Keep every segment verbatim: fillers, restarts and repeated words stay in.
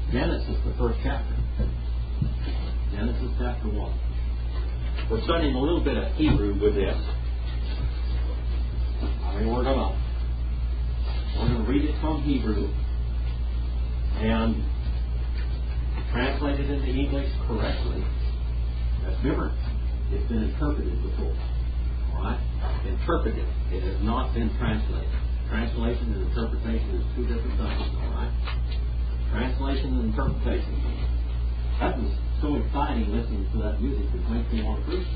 Genesis, the first chapter. Genesis chapter one. We're studying a little bit of Hebrew with this. I mean, we're gonna we're gonna read it from Hebrew and translate it into English correctly. That's different. It's been interpreted before. All right? Interpreted. It has not been translated. Translation and interpretation is two different things. All right? Translation and interpretation. That was so exciting listening to that music. It makes me want to preach.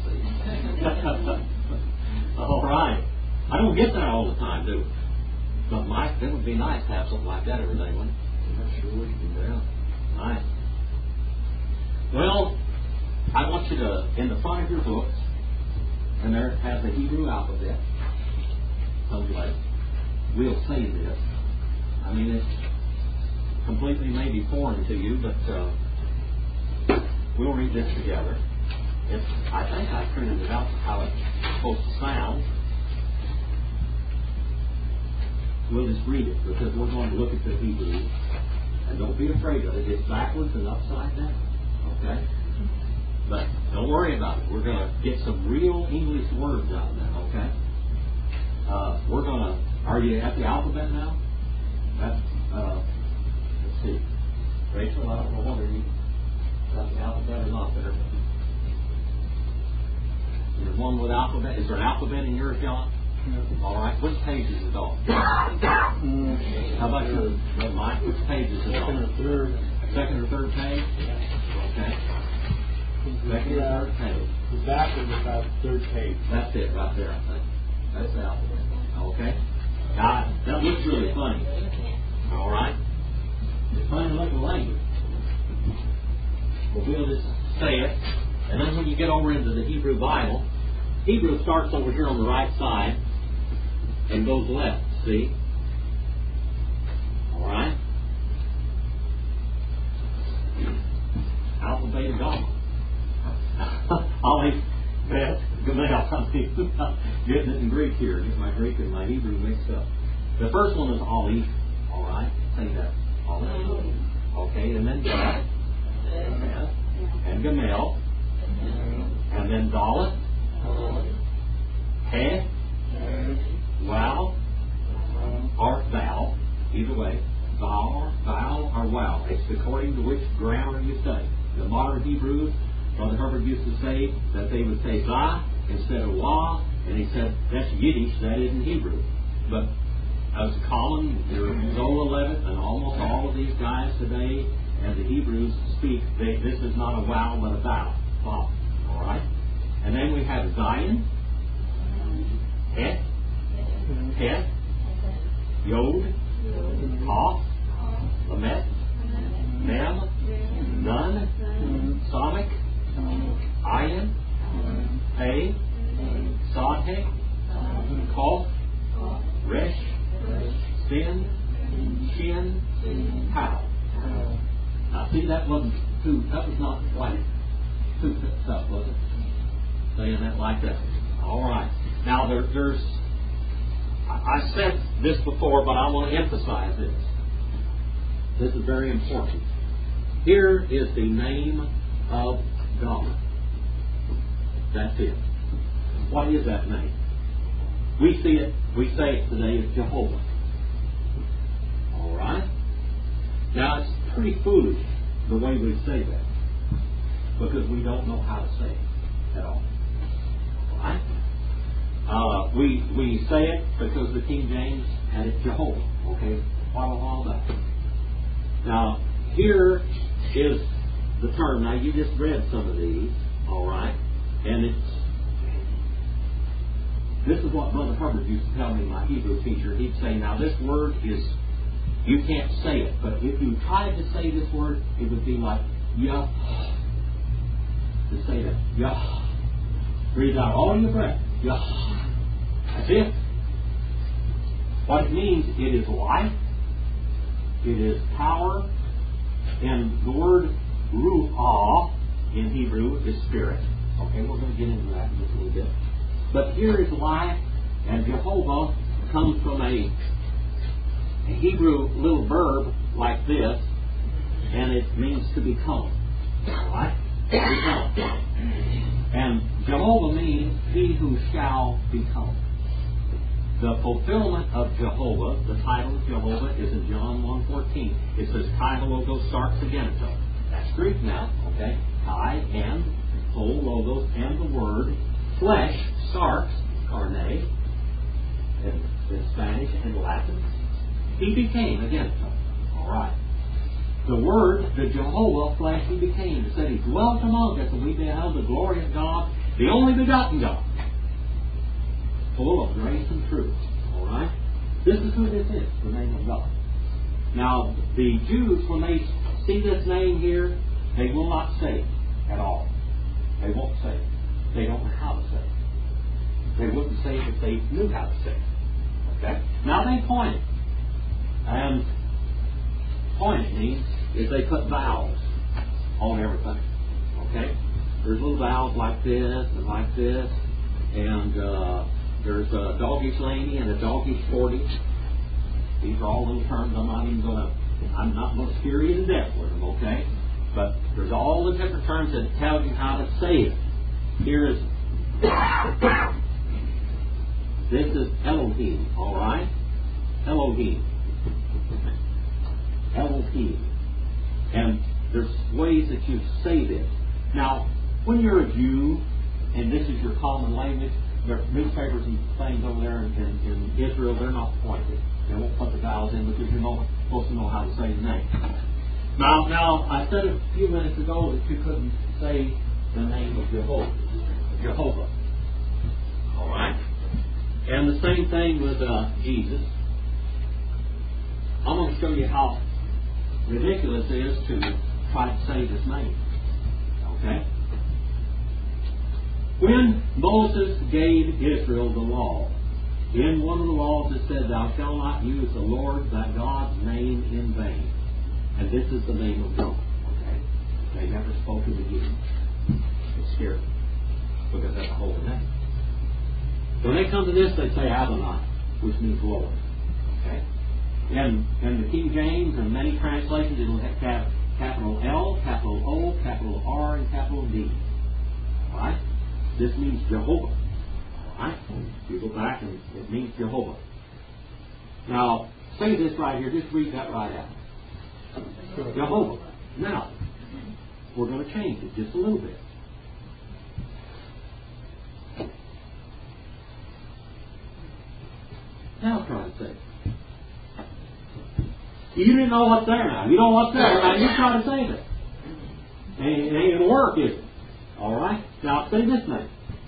All right. I don't get that all the time, do I? But Mike, it would be nice to have something like that every day, wouldn't it? Yeah, sure would be. Yeah. Nice. Well, I want you to, in the front of your books, and there it has the Hebrew alphabet, someplace. We'll say this. I mean, it's completely maybe foreign to you, but uh, we'll read this together. It's, I think I printed it out how it's supposed to sound. We'll just read it because we're going to look at the Hebrew. And don't be afraid of it. It's backwards and upside down. Okay? But don't worry about it. We're going to get some real English words out of that. Okay? Uh, we're going to... Are you at the alphabet now? That's, uh, let's see. Rachel, I don't know whether you got the alphabet or not there. There's one with alphabet. Is there an alphabet in yours, John? No. All right. Which page is it on? How about your Mike? Which page is it on? Second or third. Second or third page? Okay. Second or third page. The back is about the third page. That's it, right there, I think. That's the alphabet. Okay. Now, that looks really funny. All right. It's funny to look at the language. But we'll just say it. And then when you get over into the Hebrew Bible, Hebrew starts over here on the right side and goes left, see? All right? Alpha, Beta, Gamma. I'll bet, Gamel, I'm getting it in Greek here. Get my Greek and my Hebrew mixed up. The first one is Aleph, all right? Say that. Aleph. Okay, and then Dalet. And Gamel. And then Dalet. He, wow, or thou, either way, thou, thou, or wow. It's according to which grammar you study. The modern Hebrews, Brother Herbert used to say that they would say za instead of wa, and he said that's Yiddish, that isn't Hebrew. But as common, your Zola Levitt and almost all of these guys today, and the Hebrews speak, they, this is not a wow but a thou. Wow. All right? And then we have Zion. Het, Het, Yod, Kof, Lamet, Mem, Nun, Samik, Ayin, Hey, Sodhe, Kof, Resh, Sin, Shin, How. Now see, that wasn't too, that was not quite too tough, was it? Saying that like that. All right. Now, there, there's, I said this before, but I want to emphasize this. This is very important. Here is the name of God. That's it. What is that name? We see it, we say it today as Jehovah. All right? Now, it's pretty foolish the way we say that, because we don't know how to say it at all. All right? Uh, we we say it because the King James had it Jehovah. Okay, quite a while back. Now here is the term. Now you just read some of these, all right, and it's this is what Brother Hubbard used to tell me, my Hebrew teacher. He'd say, now this word is, you can't say it, but if you tried to say this word, it would be like Yah. To say that Yah. Breathe out all your breath. Yah. That's it. What it means, it is life, it is power, and the word ruah in Hebrew is spirit. Okay, we're going to get into that in just a little bit. But here is life, and Jehovah comes from a, a Hebrew little verb like this, and it means to become. Alright? Become. And Jehovah means he who shall become. The fulfillment of Jehovah, the title of Jehovah, is in John one fourteen. It says, Kai Logos Sarx Agenitos. That's Greek now, okay? Kai and Ho Logos and the word flesh, Sarx, carne, in, in Spanish and Latin. He became Agenitos. Alright. The Word, the Jehovah, flesh he became. It said he dwelt among us, and we beheld the glory of God, the only begotten God, full of grace and truth. All right? This is who this is, the name of God. Now, the Jews, when they see this name here, they will not say it at all. They won't say it. They don't know how to say it. They wouldn't say it if they knew how to say it. Okay? Now they point it. And pointing means is they put vowels on everything. Okay? There's little vowels like this and like this, and uh, there's a doggish laney and a doggish forty. These are all little terms. I'm not even going to. I'm not going to scare you to death with them. Okay? But there's all the different terms that tell you how to say it. Here is this is Elohim. All right? Elohim. Elohim. And there's ways that you say this. Now, when you're a Jew, and this is your common language, there are newspapers and things over there in, in, in Israel, they're not pointed. They won't put the vowels in because you're not supposed to know how to say the name. Now, now I said a few minutes ago that you couldn't say the name of Jehovah. Jehovah. All right? And the same thing with uh, Jesus. I'm going to show you how ridiculous it is to try to say this name. Okay? When Moses gave Israel the law, in one of the laws it said, Thou shalt not use the Lord thy God's name in vain. And this is the name of God. Okay? They never spoke it again. It's scary. Because that's a holy name. When they come to this, they say Adonai, which means Lord. Okay? And in the King James and many translations, it will have capital L, capital O, capital R, and capital D. All right? This means Jehovah. All right? You go back and it means Jehovah. Now, say this right here. Just read that right out. Jehovah. Now, we're going to change it just a little bit. Now try to say it. You didn't know what's there now. You know what's there. Now you try to save it. It ain't going to work, is it? All right? Now say this name.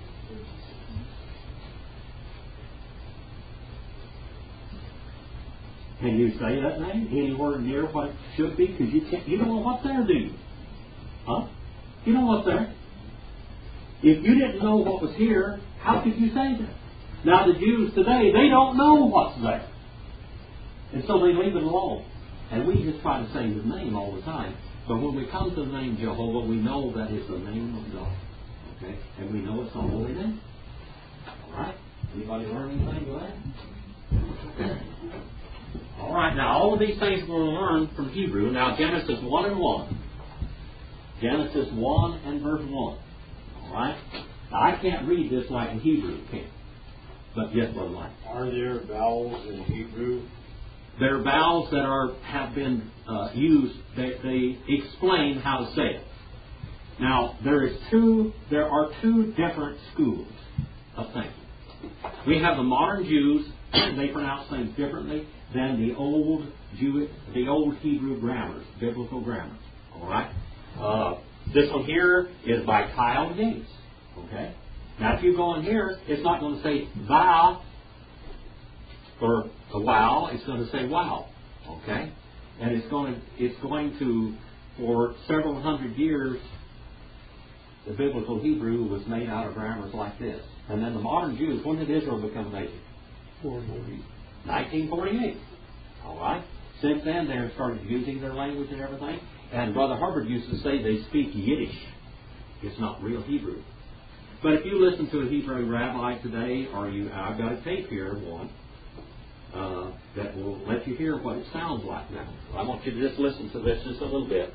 Can you say that name anywhere near what it should be? Because you can't. You don't know what's there, do you? Huh? You know what's there. If you didn't know what was here, how could you say that? Now the Jews today, they don't know what's there. And so they leave it alone. And we just try to say His name all the time. But when we come to the name Jehovah, we know that is the name of God. Okay? And we know it's a holy name. Alright? Anybody learn anything with that? Alright, now all of these things we're going to learn from Hebrew. Now Genesis one and one. Genesis one and verse one. Alright? Now I can't read this like a Hebrew can. But yes, Brother Mike. Are there vowels in Hebrew? There are vowels that are have been uh, used. They, they explain how to say it. Now there is two. There are two different schools of thinking. We have the modern Jews. They pronounce things differently than the old Jewish, the old Hebrew grammars, biblical grammars. All right. Uh, this one here is by Kyle Gates. Okay. Now, if you go in here, it's not going to say thou or a wow. It's going to say wow. Okay, and it's going to it's going to for several hundred years. The biblical Hebrew was made out of grammars like this, and then the modern Jews. When did Israel become a nation? nineteen forty-eight. All right. Since then, they have started using their language and everything. And Brother Hubbard used to say they speak Yiddish. It's not real Hebrew. But if you listen to a Hebrew rabbi today, or you, I've got a tape here of one, uh, that will let you hear what it sounds like now. I want you to just listen to this just a little bit,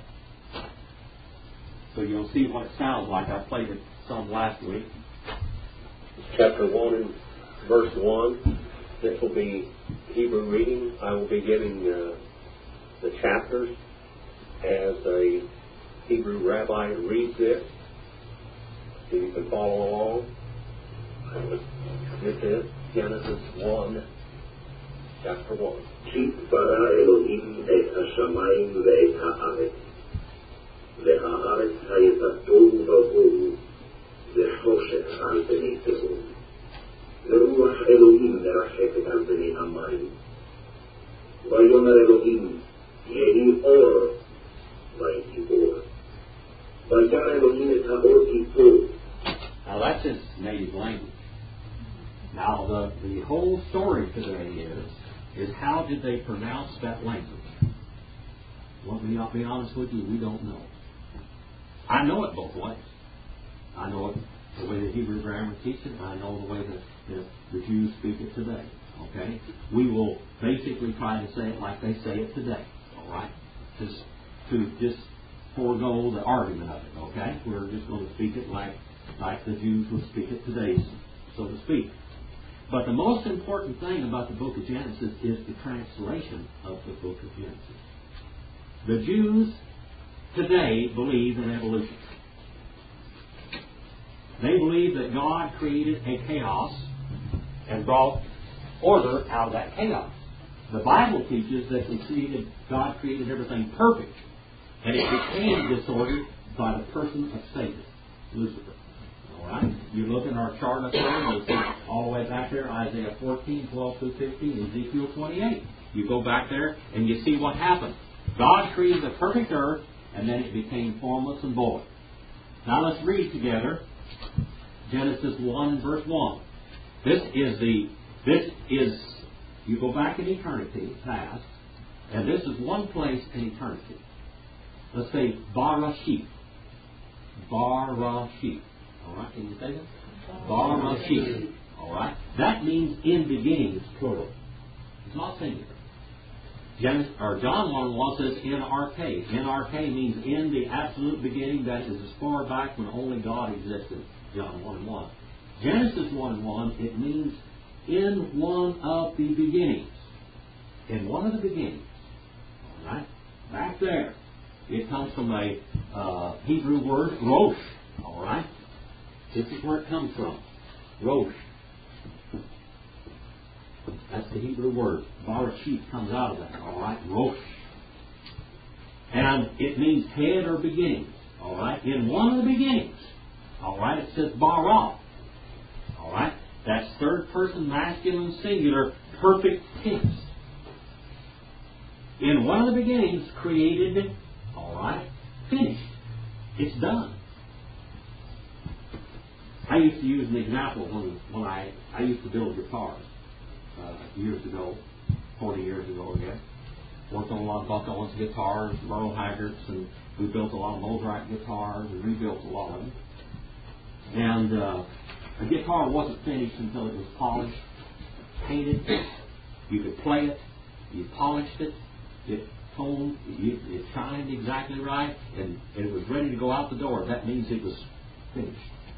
so you'll see what it sounds like. I played it some last week. Chapter one and verse one. This will be Hebrew reading. I will be giving uh, the chapters as a Hebrew rabbi reads this. So you can follow along. This is Genesis one, chapter one. כי ברא אלוהים את השמיים ואת הארץ, והארץ הייתה תוהו ובוהו, וחושך על פני תהום, ורוח אלוהים מרחפת על פני המים. ויאמר אלוהים, יהי אור, ויהי אור. וירא אלוהים את האור כי טוב. Now that's his native language. Now the, the whole story today is, is how did they pronounce that language? Let me be honest with you, we don't know. I know it both ways. I know it the way the Hebrew grammar teaches it, and I know the way that the, the Jews speak it today. Okay? We will basically try to say it like they say it today. All right? Just to just forego the argument of it. Okay? We're just going to speak it like like the Jews would speak it today, so to speak. But the most important thing about the book of Genesis is the translation of the book of Genesis. The Jews today believe in evolution. They believe that God created a chaos and brought order out of that chaos. The Bible teaches that he created, God created everything perfect, and it became disordered by the person of Satan, Lucifer. All right? You look in our chart up there, you see all the way back there, Isaiah fourteen, twelve through fifteen, Ezekiel twenty-eight. You go back there and you see what happened. God created a perfect earth, and then it became formless and void. Now let's read together Genesis one, verse one. This is the, this is, you go back in eternity, past, and this is one place in eternity. Let's say Barashit. Barashit. All right, can you say that? Barashit. All right. That means in beginnings, plural. It's not singular. Genesis, or John one one says in arche. In arche means in the absolute beginning, that is as far back when only God existed. John one one. Genesis one one, it means in one of the beginnings. In one of the beginnings. All right? Back there. It comes from a uh, Hebrew word, rosh. All right? This is where it comes from. Rosh. That's the Hebrew word. Barashit comes out of that. All right? Rosh. And it means head or beginnings. All right? In one of the beginnings. All right? It says bara. All right? That's third person masculine singular perfect tense. In one of the beginnings, created. All right? Finished. It's done. I used to use an example when, when I, I used to build guitars uh, years ago, forty years ago, I guess. Worked on a lot of Buck Owens guitars, Merle Haggart's, and we built a lot of Mozart guitars and rebuilt a lot of them. And uh, a guitar wasn't finished until it was polished, painted. You could play it. You polished it. It toned. It, it shined exactly right, and, and it was ready to go out the door. That means it was finished.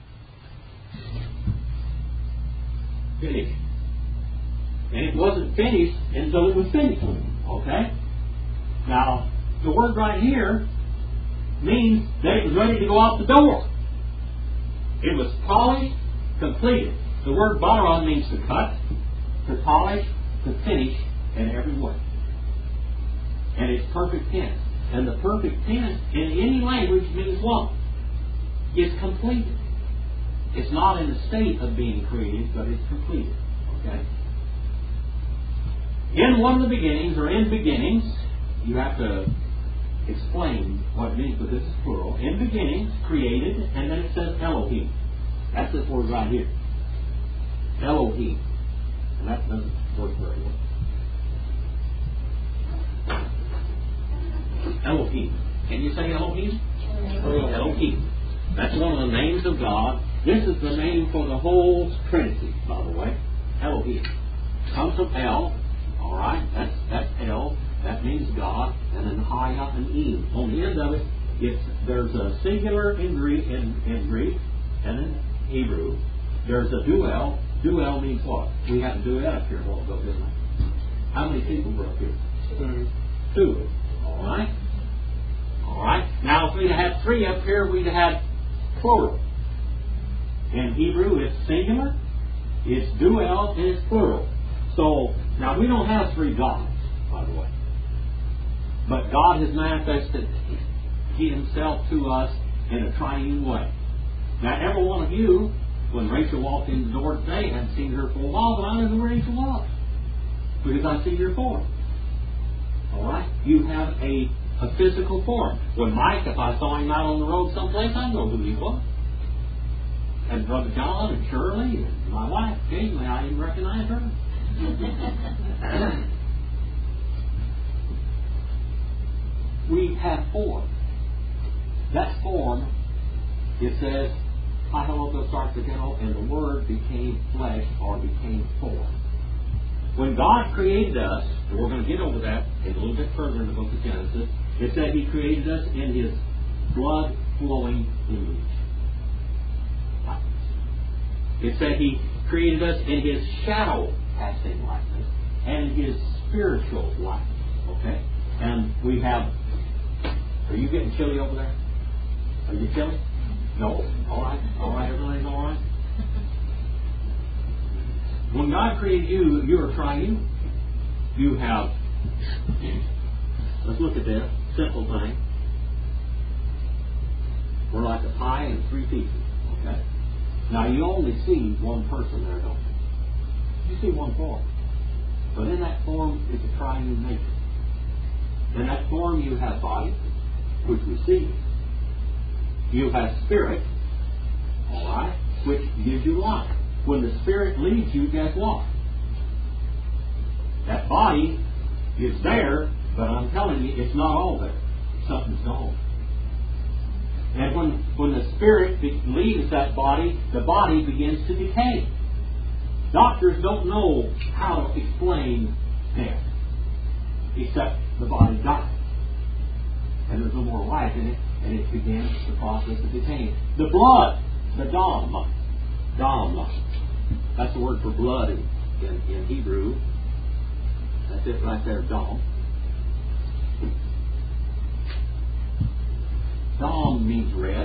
Finished. And it wasn't finished until it was finished. Okay? Now, the word right here means that it was ready to go out the door. It was polished, completed. The word bara means to cut, to polish, to finish in every way. And it's perfect tense. And the perfect tense in any language means what? It's completed. It's not in the state of being created, but it's completed. Okay? In one of the beginnings, or in beginnings, you have to explain what it means, but this is plural. In beginnings, created, and then it says Elohim. That's this word right here. Elohim. And that doesn't work very well. Elohim. Can you say Elohim? Elohim. Elohim. That's one of the names of God. This is the name for the whole Trinity, by the way. Elohim. Comes from El, All right, that's that's El. That means God, and then Haya and Im. On the end of it, it's there's a singular in Greek, in, in Greek, and in Hebrew. There's a duel. Duel means what? We had a duet up here a while ago, didn't we? How many people were up here? Two. Two. All right. All right. Now, if we'd had three up here, we'd have had plural. In Hebrew, it's singular. It's duel, and it's plural. So now we don't have three gods, by the way. But God has manifested He Himself to us in a triune way. Now, every one of you, when Rachel walked in the door today, I hadn't seen her for a while, but I knew who Rachel was. Because I see your form. All right? You have a, a physical form. When Mike, if I saw him out on the road someplace, I know who he was. And Brother John and Shirley and my wife, occasionally I even recognize her. We have form. That form, it says, and the Word became flesh or became form. When God created us, and we're going to get over that a little bit further in the book of Genesis, it said He created us in His blood-flowing image. It said He created us in His shadow-casting likeness and His spiritual likeness. Okay? And we have... Are you getting chilly over there? Are you chilly? No? All right. All right. Everything's all right? When God created you, you are triune. You have... Let's look at this. Simple thing. We're like a pie in three pieces. Okay? Now, you only see one person there, don't you? You see one form. But in that form is a triune nature. In that form you have body, which we see. You have spirit, all right, which gives you life. When the spirit leaves you, guess what? That body is there, but I'm telling you, it's not all there. Something's gone. And when, when the spirit be- leaves that body, the body begins to decay. Doctors don't know how to explain death, except the body dies. And there's no more life in it, and it begins the process of decaying. The blood, the dam, dam, that's the word for blood in, in, in Hebrew. That's it right there, dam. Dam means red,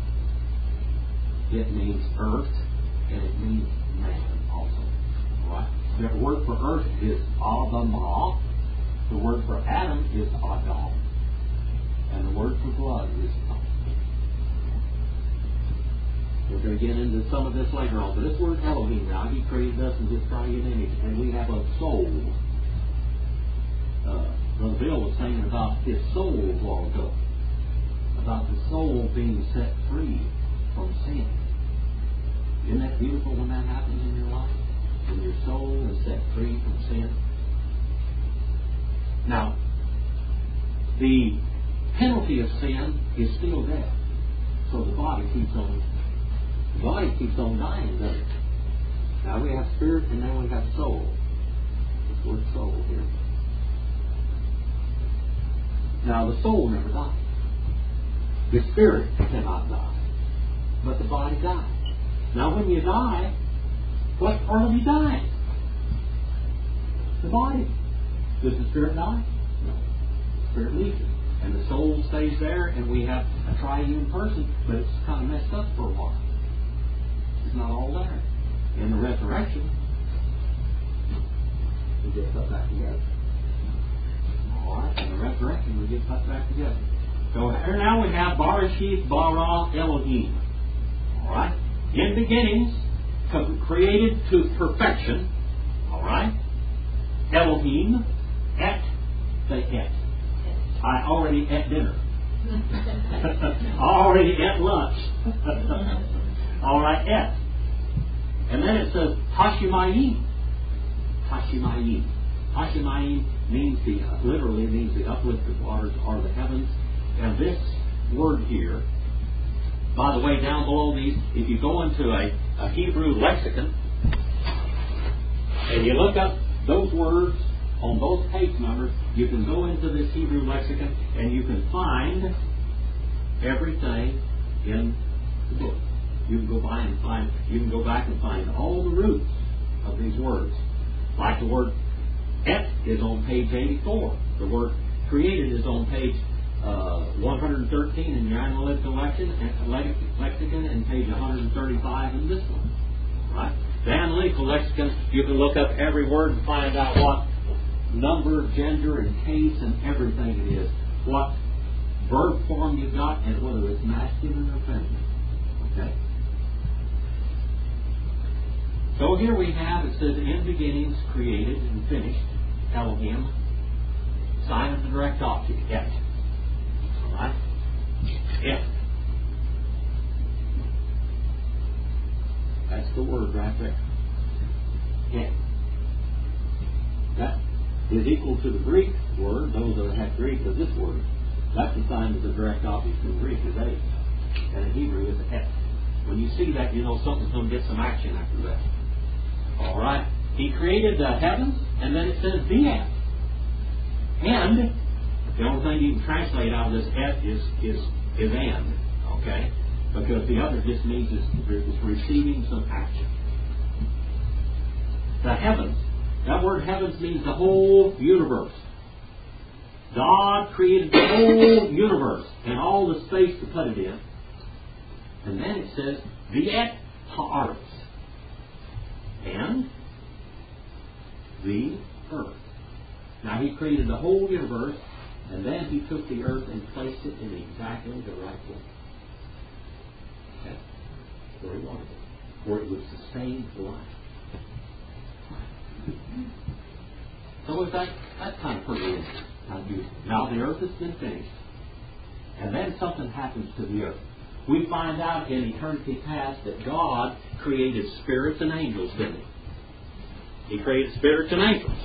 it means earth, and it means man also. Right? The word for earth is Adamah. The word for Adam is Adam. And the word for blood is Adam. We're going to get into some of this later on. But this word Elohim now, He created us in His triune image, and we have a soul. Uh, Brother Bill was saying about his soul a while ago. About the soul being set free from sin. Isn't that beautiful when that happens in your life? When your soul is set free from sin? Now, the penalty of sin is still death. So the body keeps on the body keeps on dying, doesn't it? Now we have spirit and now we have soul. This word soul here. Now the soul never dies. The spirit cannot die. But the body dies. Now when you die, what part of you dies? The body. Does the spirit die? No. The spirit leaves it. And the soul stays there, and we have a triune person, but it's kind of messed up for a while. It's not all there. In the resurrection, we get put back together. All right? In the resurrection, we get put back together. So here now we have Barashith Bara Elohim. All right? In beginnings, created to perfection. All right? Elohim, et, say et. I already ate dinner. I already ate lunch. All right, et. And then it says Hashemayim. Hashemayim. Hashemayim means the literally means the uplifted waters or the heavens. And this word here, by the way, down below these, if you go into a, a Hebrew lexicon and you look up those words on those page numbers, you can go into this Hebrew lexicon and you can find everything in the book. You can go by and find, you can go back and find all the roots of these words. Like the word et is on page eighty-four. The word created is on page uh, one hundred thirteen in your analytical lexicon, lexicon and page one hundred thirty-five in this one. Right? The analytical lexicon, you can look up every word and find out what number, gender, and case and everything it is. What verb form you've got and whether it's masculine or feminine. Okay? So here we have, it says, in beginnings created and finished, Elohim, sign of the direct object, et. Alright? Et. That's the word right there. Et. That is equal to the Greek word, those that have Greek of this word. That's the sign of the direct object in Greek is a. And in Hebrew is et. When you see that, you know something's going to get some action after that. All right. He created the heavens, and then it says the et. And the only thing you can translate out of this et is is is and. Okay? Because the other just means it's, it's receiving some action. The heavens. That word heavens means the whole universe. God created the whole universe and all the space to put it in. And then it says the et haaretz. And the earth. Now He created the whole universe, and then He took the earth and placed it in exactly the right way. Okay? Where He wanted it. Where it would sustain life. So with that, that's kind of pretty interesting. Now the earth has been finished, and then something happens to the earth. We find out in eternity past that God created spirits and angels, didn't He? He created spirits and angels.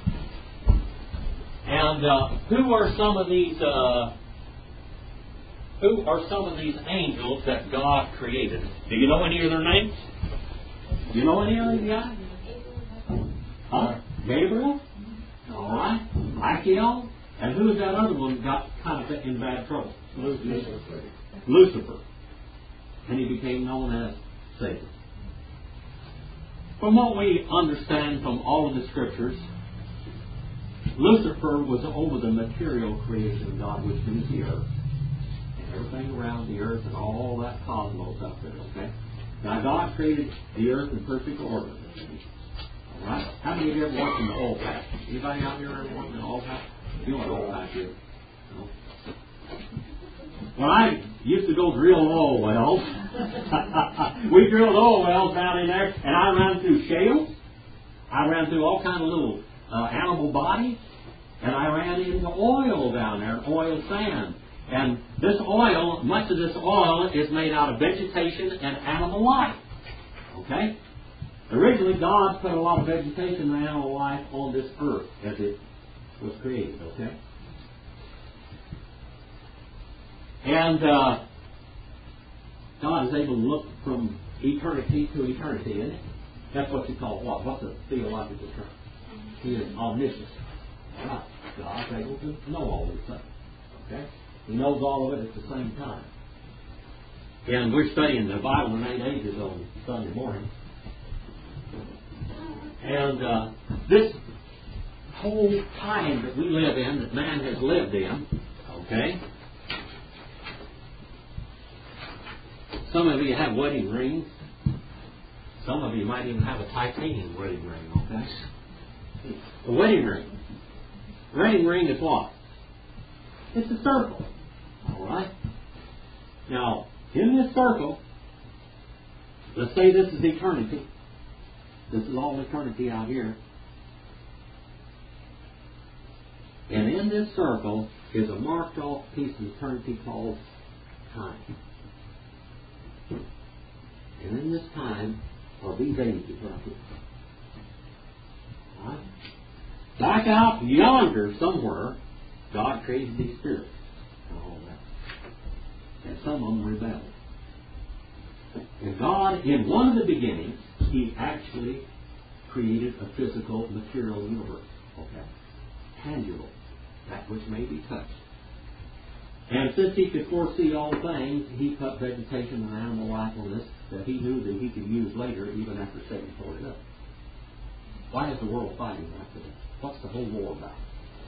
And uh, who are some of these? Uh, who are some of these angels that God created? Do you know any of their names? Do you know any of these guys? Huh? Gabriel. All right. Michael. And who is that other one that got kind of in bad trouble? Lucifer. Lucifer. And he became known as Satan. From what we understand from all of the Scriptures, Lucifer was over the material creation of God, which means the earth. And everything around the earth and all that cosmos up there, okay? Now, God created the earth in perfect order. All right? How many of you ever worked in the oil patch? Anybody out here ever worked in the oil patch? You know what oil patch is? No? When I used to go drill oil wells, we drilled oil wells down in there, and I ran through shales. I ran through all kind of little uh, animal bodies, and I ran into oil down there, oil sand. And this oil, much of this oil is made out of vegetation and animal life. Okay? Originally, God put a lot of vegetation and animal life on this earth as it was created. Okay? And uh, God is able to look from eternity to eternity, isn't it? That's what you call what? What's a theological term? He is omniscient. All right. God's able to know all these things. Okay? He knows all of it at the same time. And we're studying the Bible in eight ages on Sunday morning. And uh, this whole time that we live in, that man has lived in, okay? Some of you have wedding rings. Some of you might even have a titanium wedding ring, okay? A wedding ring. A wedding ring is what? It's a circle. All right? Now, in this circle, let's say this is eternity. This is all eternity out here. And in this circle is a marked off piece of eternity called time. And in this time are these ages right here. All right? Back out yonder somewhere, God created these spirits and all that. And some of them rebelled. And God, in one of the beginnings, He actually created a physical, material universe. Okay? tangible, that which may be touched. And since he could foresee all things, he cut vegetation and animal life on this that he knew that he could use later, even after Satan tore it up. Why is the world fighting like this? What's the whole war about?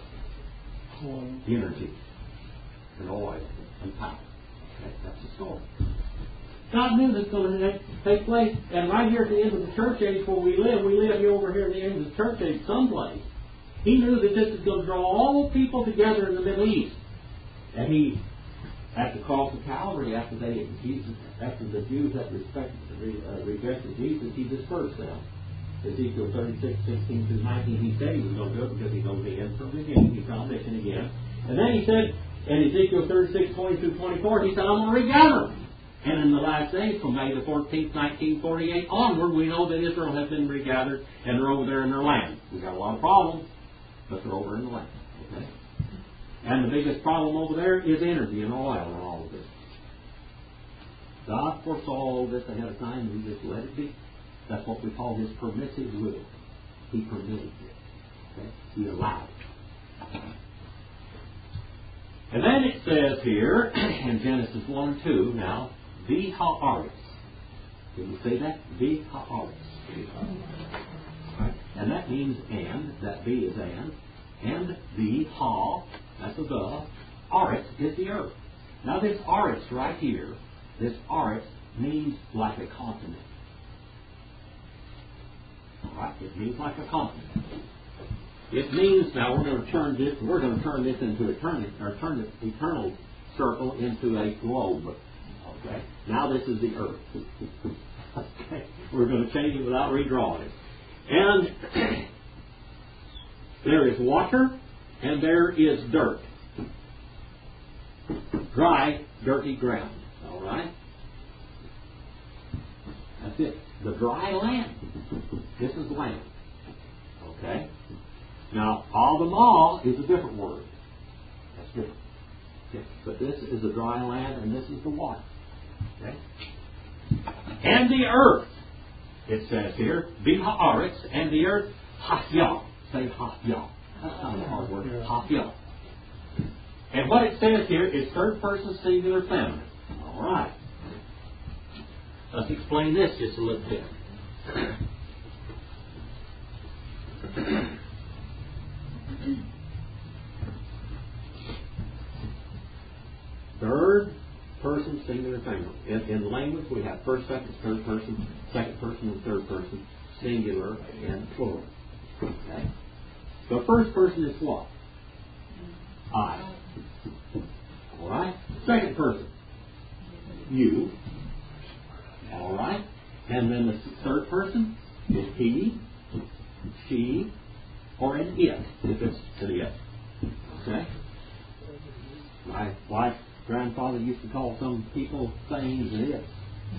Energy and oil and power. Okay, that's the story. God knew this was going to take place, and right here at the end of the church age where we live, we live here over here at the end of the church age someplace. He knew that this is going to draw all people together in the Middle East. And he, at the cross of Calvary, after they, Jesus, after the Jews that respect, uh, rejected Jesus, he dispersed them. Ezekiel thirty-six, sixteen through nineteen, he said he was going to do it because he knows the end from the beginning. He's on mission again. And then he said, in Ezekiel thirty-six, twenty through twenty-four, he said, I'm going to regather them. And in the last days, from May the fourteenth, nineteen forty-eight onward, we know that Israel has been regathered and they're over there in their land. We've got a lot of problems, but they're over in the land. Okay? And the biggest problem over there is energy and oil and all of this. God foresaw all this ahead of time and He just let it be. That's what we call His permissive will. He permitted it. Okay? He allowed it. And then it says here in Genesis one and two, now, the ha'aretz. Can you say that? The ha'aretz. Right? And that means and. That be is and. And the ha, that's a the. Aretz is the earth. Now this aretz right here, this aretz means like a continent. Alright? It means like a continent. It means, now we're going to turn this, we're going to turn this into eternity, or turn the eternal circle into a globe. Okay? Now this is the earth. Okay? We're going to change it without redrawing it. And there is water and there is dirt. Dry, dirty ground. Alright? That's it. The dry land. This is land. Okay? Now, Adamah is a different word. That's different. Okay. But this is the dry land and this is the water. Okay? And the earth, it says here, the ha'aretz, and the earth, hafyah. Say hafyah. That's not a hard word. Hafyah. And what it says here is third person singular feminine. All right. Let's explain this just a little bit. Third person singular feminine. In, in the language we have first, second, third person, second person, and third person, singular and plural. Okay? The first person is what? I. All right. Second person, you. All right. And then the third person is he, she, or an it, if it's an it. Okay? My wife's grandfather used to call some people things and it.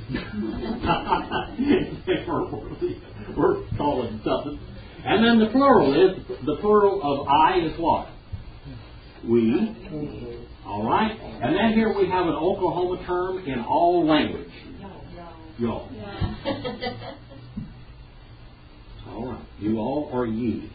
we're, we're calling something. And then the plural is, the plural of I is what? We. All right. And then here we have an Oklahoma term in all language. Y'all. All right. You all or ye.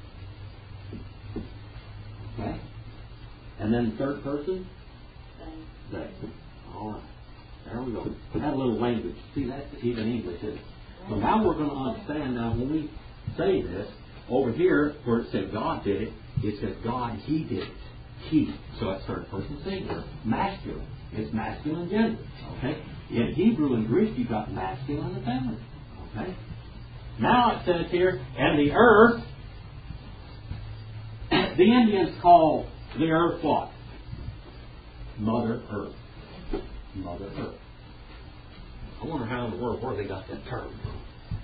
Okay. And then the third person? They. All right. There we go. That little language. See, that's even English, isn't it? So now we're going to understand now when we say this, over here where it said God did it, it says God, He did it. He. So that's third person singular. Masculine. It's masculine gender. Okay? In Hebrew and Greek you've got masculine and feminine. Okay? Now it says here, and the earth, the Indians call the earth what? Mother Earth. Mother Earth. I wonder how in the world where they got that term from.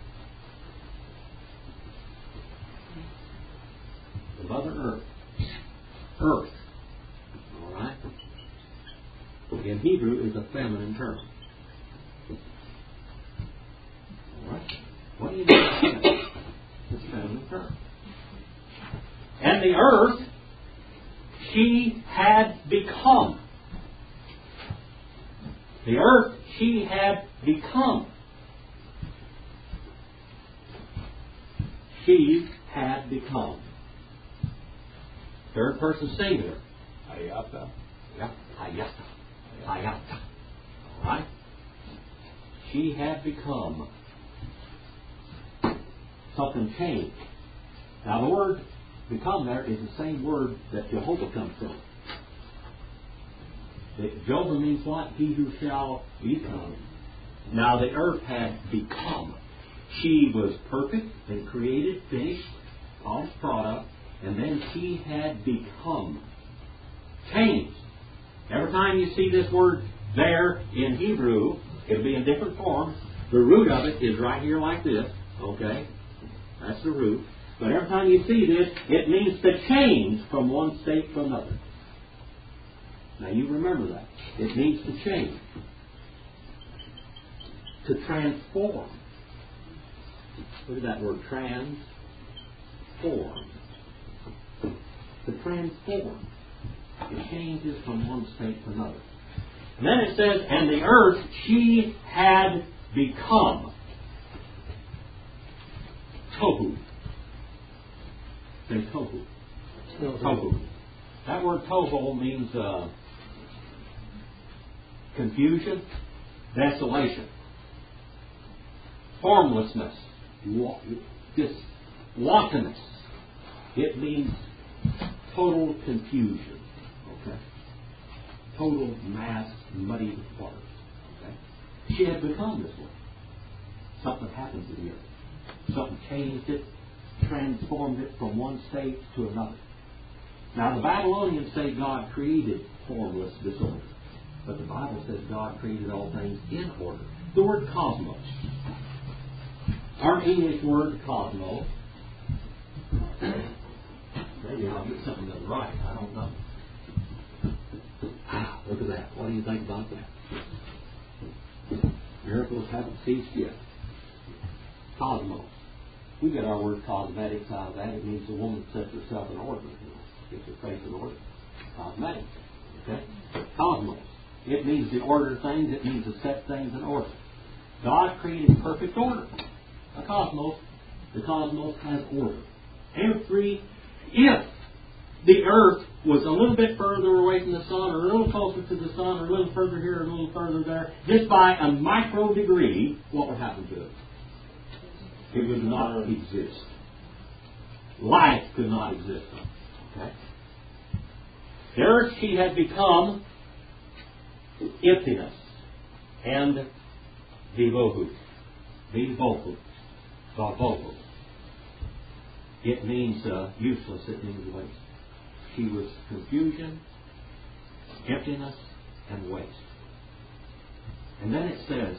The Mother Earth. Earth. All right? In Hebrew is a feminine term. All right? What do you mean by that? It's a feminine term. And the earth, she had become. The earth, she had become. She had become. Third person singular. Hayata. Yeah, Hayata. Hayata. All right? She had become something changed. Now the word become there is the same word that Jehovah comes from. Jehovah means what? He who shall become. Now the earth had become. She was perfect and created, finished, polished product, and then she had become changed. Every time you see this word there in Hebrew, it'll be in different forms. The root of it is right here like this. Okay? That's the root. But every time you see this, it means to change from one state to another. Now you remember that. It means to change. To transform. Look at that word, transform. To transform. It changes from one state to another. And then it says, and the earth she had become. Tohu. Say tohu. Tohu. That word tohu means uh, confusion, desolation, formlessness, this wantonness. It means total confusion. Okay? Total mass, muddy water. Okay? She had become this way. Something happened to the earth. Something changed it, transformed it from one state to another. Now the Babylonians say God created formless disorder. But the Bible says God created all things in order. The word cosmos. Our English word cosmos. Maybe I'll get something that's right. I don't know. Ah, look at that. What do you think about that? Miracles haven't ceased yet. Cosmos. We get our word cosmetics out of that. It means a woman sets herself in order. Gets her face in order. Cosmetics. Okay? Cosmos. It means to order things. It means to set things in order. God created perfect order. A cosmos. The cosmos has order. Every, if the earth was a little bit further away from the sun, or a little closer to the sun, or a little further here, or a little further there, just by a micro degree, what would happen to it? It would not exist. Life could not exist. Okay? The earth, she had become emptiness and vivohu. Vivohu. Vavohu. It means uh, useless. It means waste. She was confusion, emptiness, and waste. And then it says,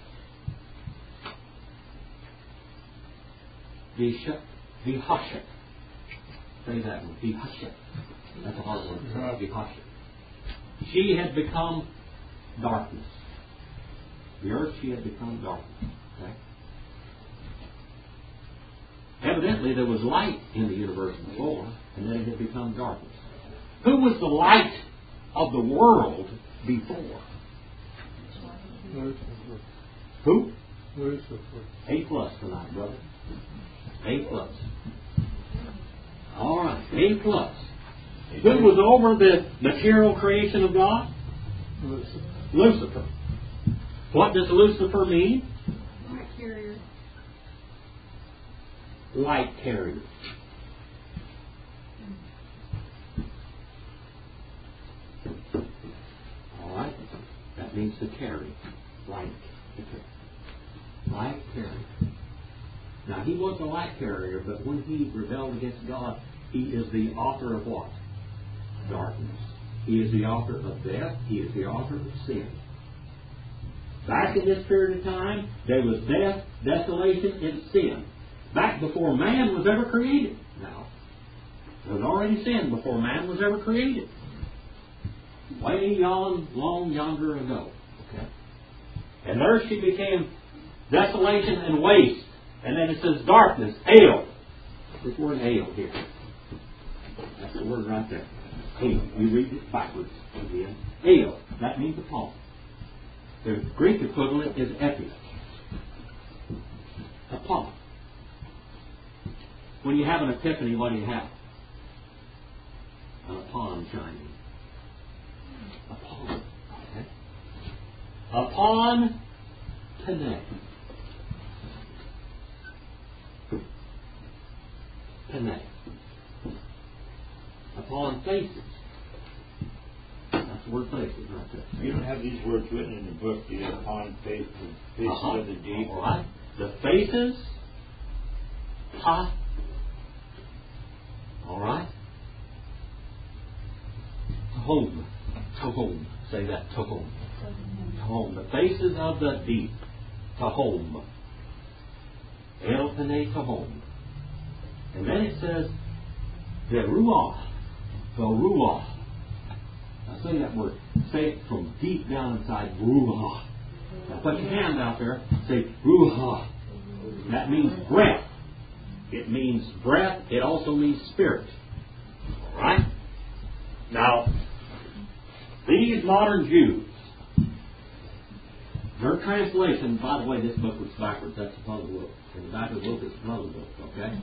Vihashit. Say that one. Vihashit. That's a hard word. Vihashit. She had become darkness. The earth, she had become darkness. Okay? Evidently, there was light in the universe before, and then it had become darkness. Who was the light of the world before? Lucifer. Who? Lucifer. A plus tonight, brother. A plus. All right, A plus. Who was over the material creation of God? Lucifer. Lucifer. What does Lucifer mean? Light carrier. Light carrier. All right. That means to carry. Light. Light carrier. Now, he was a light carrier, but when he rebelled against God, he is the author of what? Darkness. He is the author of death. He is the author of sin. Back in this period of time, there was death, desolation, and sin. Back before man was ever created. Now, there was already sin before man was ever created. Way yon, long yonder ago. Okay? And there she became desolation and waste. And then it says darkness, ale. This word ale here. That's the word right there. Ale. You read it backwards again. Ale. That means a palm. The Greek equivalent is epi. A palm. When you have an epiphany, what do you have? and a pond shining. A pond. Okay? Upon Pene. Pene. Upon faces. That's the word faces right there. You don't have these words written in the book, do you? Upon faces, faces Uh-huh. of the deep. All right. The faces. Pa. All right. Tahom. Tahom. Say that. Tahom. Tahom. The faces of the deep. Tahom. El Pene Tahom. And then it says, the Ruach. The Ruach. Now say that word. Say it from deep down inside. Ruach. Now put your hand out there. Say Ruach. That means breath. It means breath. It also means spirit. All right? Now, these modern Jews, their translation, by the way, this book was backwards. That's the puzzle book. And the back of the book is the puzzle book, okay?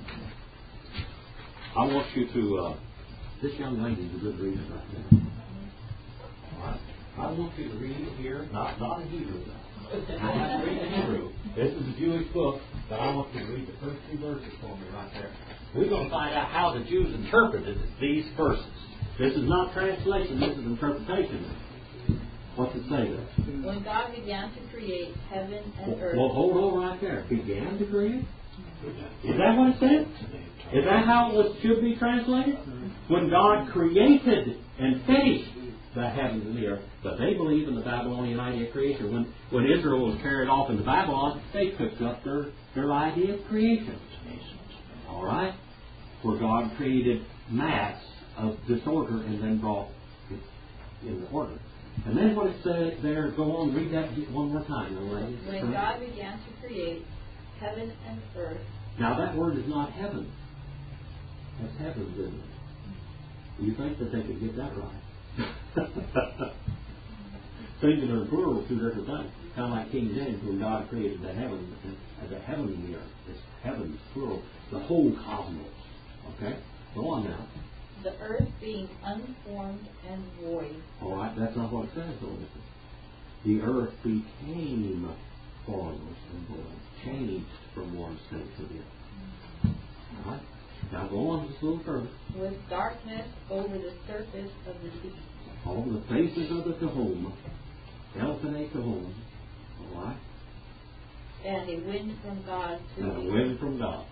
I want you to, uh, this young lady is a good reader right there. All right? I want you to read it here, not, not in Hebrew, though. I have to read in Hebrew. This is a Jewish book, but I want you to read the first two verses for me right there. We're going to find out how the Jews interpreted these verses. This is not translation, this is interpretation. What's it say there? When God began to create heaven and Well, earth. well, hold on right there. Began to create? Is that what it said? Is that how it was, should be translated? When God created and finished the heavens and the earth. But they believe in the Babylonian idea of creation. When, when Israel was carried off into Babylon, they took up their, their idea of creation. All right? Where God created mass of disorder and then brought it into order. And then what it says there, go on, read that one more time, young lady. When God began to create heaven and earth. Now that word is not heaven. That's heavens, isn't it? You think that they could get that right? Singular and plural, two different things. Kind of like King James, when God created the heavens and the heaven and the earth. It's heavens, plural. The whole cosmos. Okay? Go on now. The earth being unformed and void. All right, that's not what it says, though. The earth became formless and void, changed from one state to the other. All right, now go on just a little further. With darkness over the surface of the deep. All the faces of the Tehom, El Pene Tehom, all right, And a wind from God to and a the wind from God.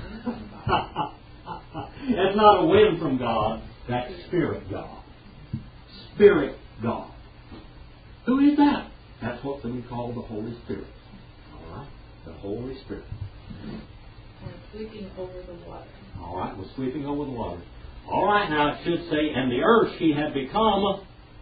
That's not a wind from God. That's Spirit God. Spirit God. Who is that? That's what we call the Holy Spirit. All right? The Holy Spirit. and sweeping over the water. All right? We're sweeping over the water. All right, now it should say, and the earth she had become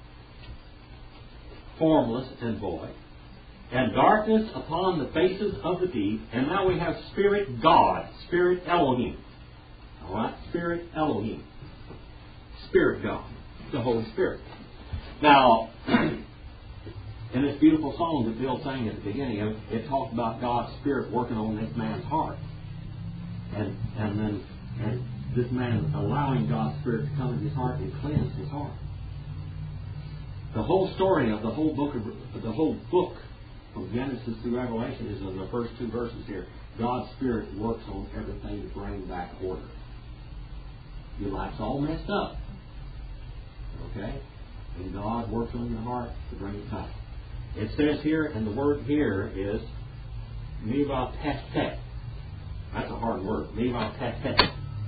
formless and void, and darkness upon the faces of the deep, and now we have Spirit God, Spirit Elohim. All right? Spirit Elohim. Spirit God. The Holy Spirit. Now, in this beautiful song that Bill sang at the beginning of it, it talked about God's Spirit working on this man's heart. And and then and this man allowing God's Spirit to come into his heart and cleanse his heart. The whole story of the whole book of the whole book from Genesis to Revelation is in the first two verses here. God's Spirit works on everything to bring back order. Your life's all messed up. Okay? And God works on your heart to bring it back. It says here, and the word here is Miva Testet. That's a hard word. Miva Testet.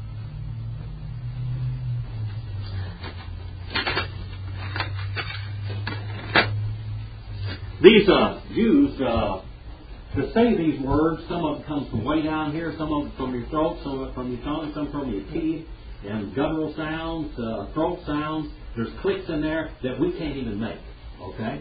These uh, Jews, uh, to say these words, some of it comes from way down here, some of it from your throat, some of it from your tongue, some from your teeth, and guttural sounds, uh, throat sounds. There's clicks in there that we can't even make. Okay?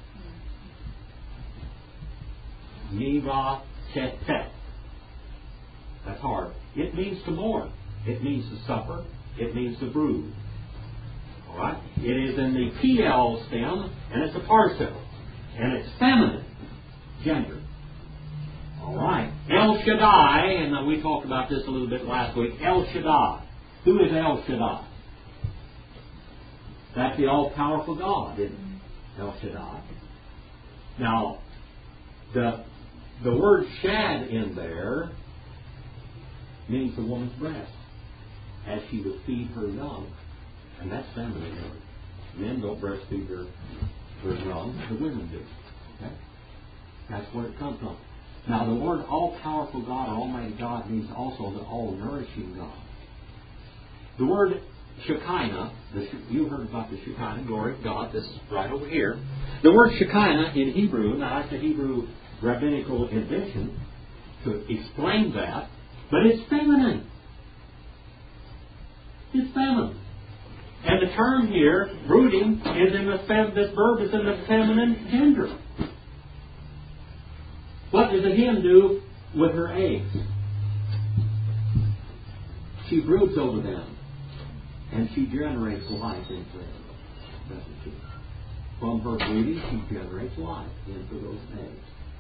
Miva Testet. That's hard. It means to mourn. It means to suffer. It means to brood. All right? It is in the P L stem, and it's a participle. And it's feminine, gender. All right. El Shaddai, and we talked about this a little bit last week. El Shaddai. Who is El Shaddai? That's the all-powerful God, isn't it? El Shaddai. Now, the the word shad in there means the woman's breast, as she would feed her young. And that's feminine word. Men don't breastfeed their, their young, the women do. Okay? That's where it comes from. Now, the word all-powerful God or Almighty God means also the all-nourishing God. The word Shekinah, the, you heard about the Shekinah, glory of God, this is right over here. The word Shekinah in Hebrew, now that's a Hebrew rabbinical invention to explain that, but it's feminine. It's feminine. And the term here, brooding, is in the fem- this verb is in the feminine gender. What does a hen do with her eggs? She broods over them, and she generates life into them. That's what she does. From her brooding, she generates life into those eggs.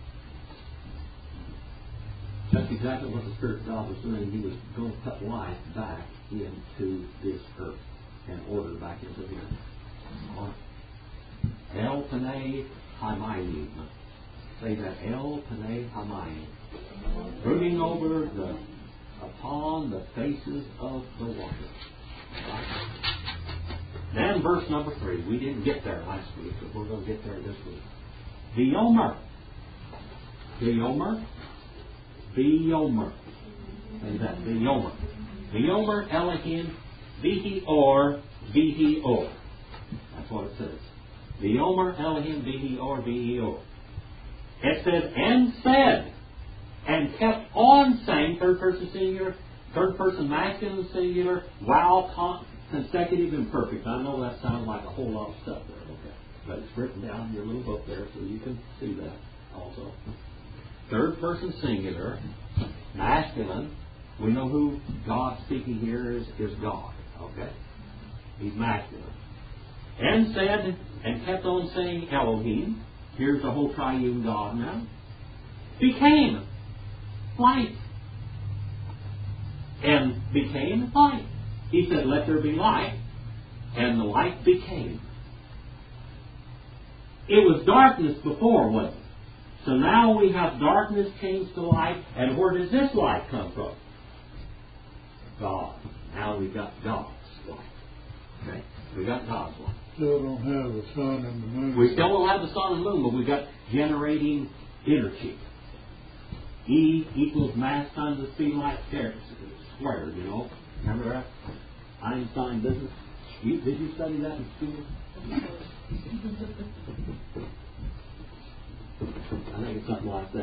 That's exactly what the Spirit of God was doing. He was going to put life back into this earth and order back into the earth. All right. El Panei Hamayim. Say that. El Panei Hamayim. Brooding over the, upon the faces of the water. Right. Then verse number three. We didn't get there last week, but we're going to get there this week. V'yomer. V'yomer. V'yomer. Say that. V'yomer. V'yomer Elohim Vihi Or Vihi Or. That's what it says. V'yomer Elohim Vihi Or Vihi Or. It says, and said, and kept on saying, third person singular, third person masculine singular, while con- consecutive and perfect. I know that sounds like a whole lot of stuff there, okay? But it's written down in your little book there, so you can see that also. Third person singular, masculine. We know who God speaking here is, is God, okay? He's masculine. And said, and kept on saying Elohim. Here's the whole triune God now. Became light. And became light. He said, let there be light. And the light became. It was darkness before, wasn't it? So now we have darkness changed to light. And where does this light come from? God. Now we've got God's light. Okay? We've got God's light. Still don't have the sun and the moon. We still don't have the sun and moon, but we've got generating energy. E equals mass times the speed of light squared, you know. Remember that? Einstein business. You, did you study that in school? I think it's something like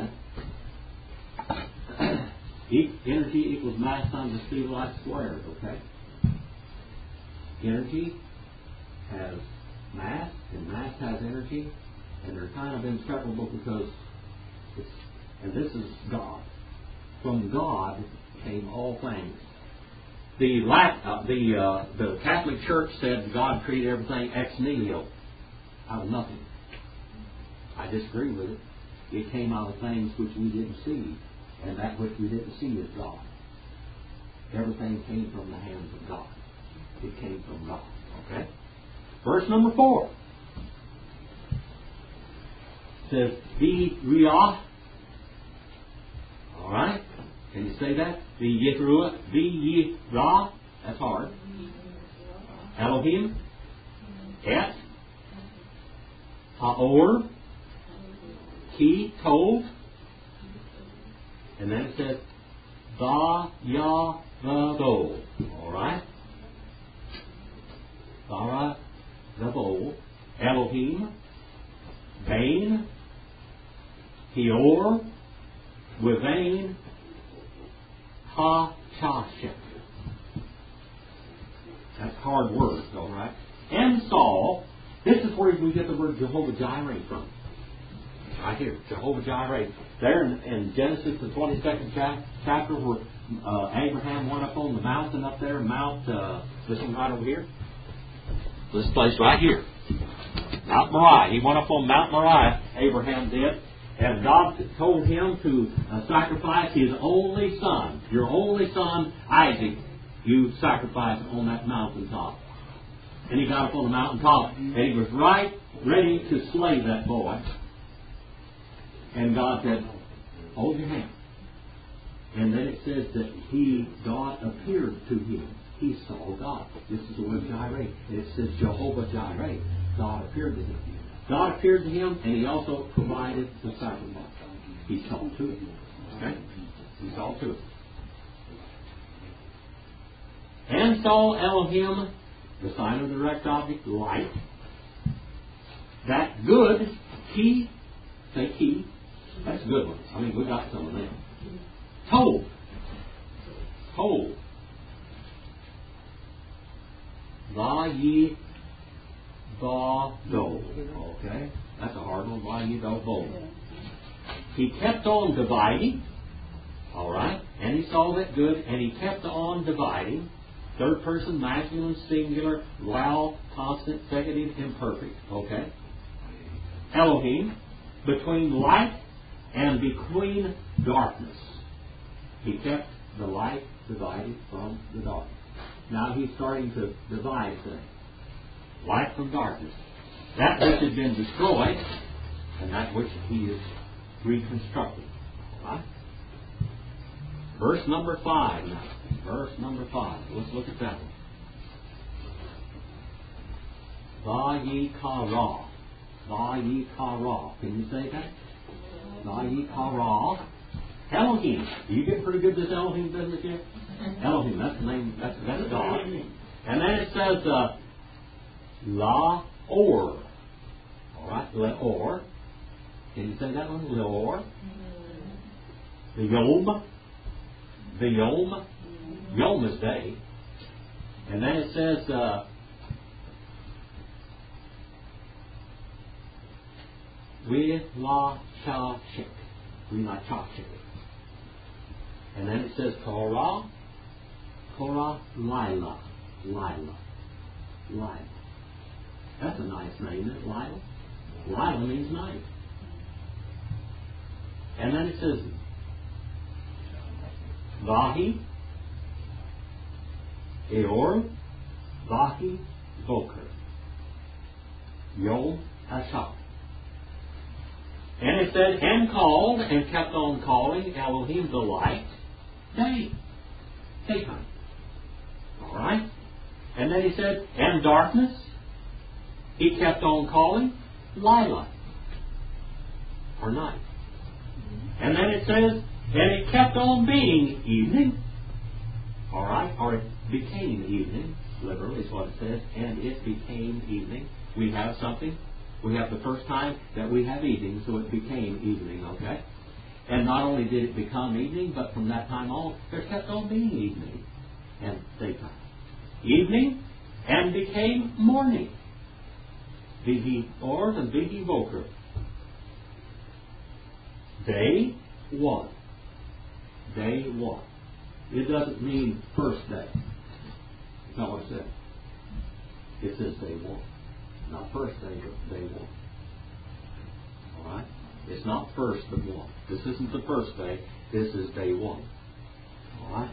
that. E, energy equals mass times the speed of light squared, okay? Energy has mass, and mass has energy, and they're kind of inseparable because it's, and this is God. From God came all things. The uh, the uh, the Catholic Church said God created everything ex nihilo, out of nothing. I disagree with it. It came out of things which we didn't see, and that which we didn't see is God. Everything came from the hands of God. It came from God. Okay? Verse number four says, Be Riah. All right? Can you say that? Be Yitruah. Be Yirah. That's hard. Elohim. Et. Haor. Ki. Tov. And then it says, Ba Ya Vado. All right? All right? Vado. Elohim. Vain. Heor. Wivain. Ha Chashem. That's hard words, all right? And Saul. This is where we get the word Jehovah Jireh from. Right here, Jehovah Jireh. There in, in Genesis, the twenty-second chap- chapter, where uh, Abraham went up on the mountain up there, Mount, uh, this one right over here. This place right here. Mount Moriah. He went up on Mount Moriah, Abraham did. And God told him to uh, sacrifice his only son, your only son, Isaac, you sacrifice on that mountaintop. And he got up on the mountain top, and he was right ready to slay that boy. And God said, hold your hand. And then it says that he, God appeared to him. He saw God. This is the word Jireh. And it says Jehovah Jireh. God appeared to him. God appeared to him, and he also provided the sacrifice. He saw to it. Okay? He saw to it. And saw Elohim, the sign of the direct object, light. That good, he, say he, that's a good one. I mean, we got some of them. Told. Told. Va ye ba do. Okay? That's a hard one. Va ye ba do. He kept on dividing. Alright? And he saw that good, and he kept on dividing. Third person, masculine, singular, wow, constant, seconded, imperfect. Okay? Elohim, between light and between darkness. He kept the light divided from the darkness. Now he's starting to divide things. Light from darkness. That which has been destroyed and that which he is reconstructing. Right? Verse number five now. Verse number five. Let's look at that one. Vayikara. Vayikara. Can you say that? Vayikara. Elohim. Do you get pretty good at this Elohim business here? Elohim, that's the name, that's, that's God. And then it says, uh, La Or. Alright, La Or. Can you say that one? La Or. The Yom. The Yom. Yom is day. And then it says, uh, We La Cha Shik. We La Cha Shik. And then it says Korah, Korah Lila, Lila, Lila. That's a nice name, isn't it? Lila. Lila means night. And then it says Vahi, Eor, Vahi, Boker, Yom Hashak. And it said, and called, and kept on calling Elohim the light, day. Daytime. Alright? And then he said, and darkness, he kept on calling Lila, or night. And then it says, and it kept on being evening. Alright? Or it became evening, literally is what it says, and it became evening. We have something. We have the first time that we have evening, so it became evening, okay? And not only did it become evening, but from that time on, there kept on being evening and daytime. Evening and became morning. Vihi Ord and Vihi Boker. Day one. Day one. It doesn't mean first day. That's not what it says. It says day one. Not first day, but day one. Alright? It's not first, but one. This isn't the first day. This is day one. Alright?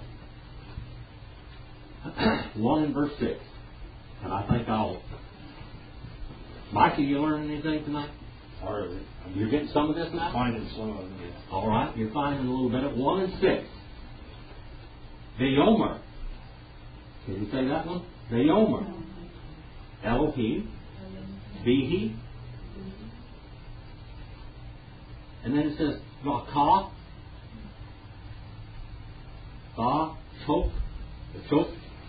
one in verse six. And I think I'll... Mikey, you learning anything tonight? Hardly. You're getting some of this now? Finding some of them, yes. Alright, you're finding a little bit of one and six. Vayomer. Can you say that one? Vayomer. Elohim. Vihi. And then it says Vakah. Va Chok. Chok.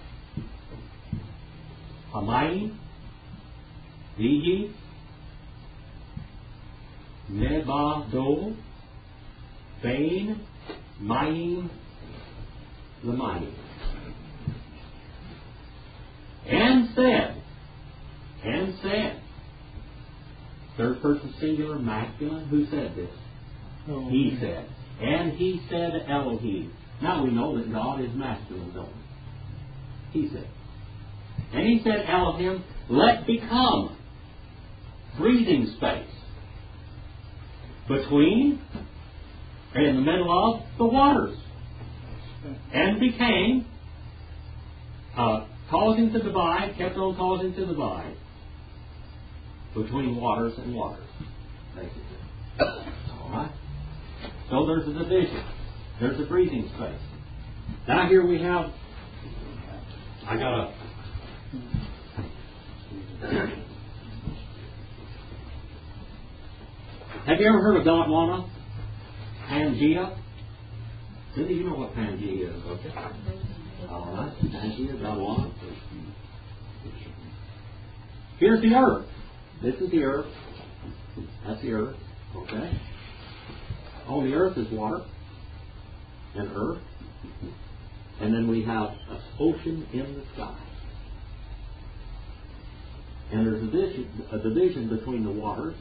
Hamayim. Vihi. Nebado. Bain. Mayim. Lamayim. And said. And said. Third person singular, masculine. Who said this? Oh. He said. And he said Elohim. Now we know that God is masculine, don't we? He said. And he said Elohim, let become breathing space between and in the middle of the waters. And became uh, causing to divide, kept on causing to divide between waters and waters, basically. All right? So there's a division. There's a breathing space. Now here we have, I got a, have you ever heard of Gondwana? Pangea? Cindy, you know what Pangea is, okay? All right, Pangea, Gondwana. Here's the earth. This is the earth. That's the earth, okay? On the earth is water and earth. And then we have an ocean in the sky. And there's a division, a division between the waters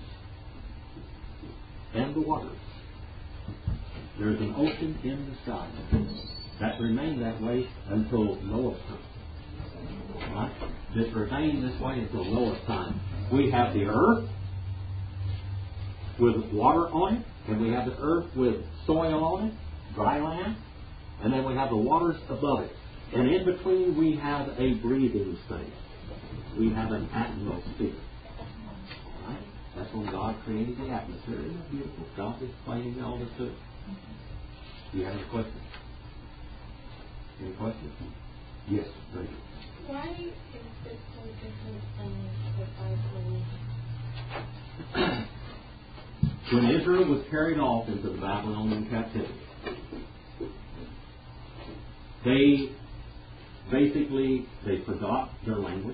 and the waters. There's an ocean in the sky. That remained that way until Noah's time. Right? This remained this way until Noah's time. We have the earth with water on it, and we have the earth with soil on it, dry land, and then we have the waters above it. And in between we have a breathing space. We have an atmosphere. All right? That's when God created the atmosphere. Isn't that beautiful? God is explaining all this to us. Do you have any questions? Any questions? Yes, very good. Why is this so different than the Bible? When Israel was carried off into the Babylonian captivity, they basically they forgot their language.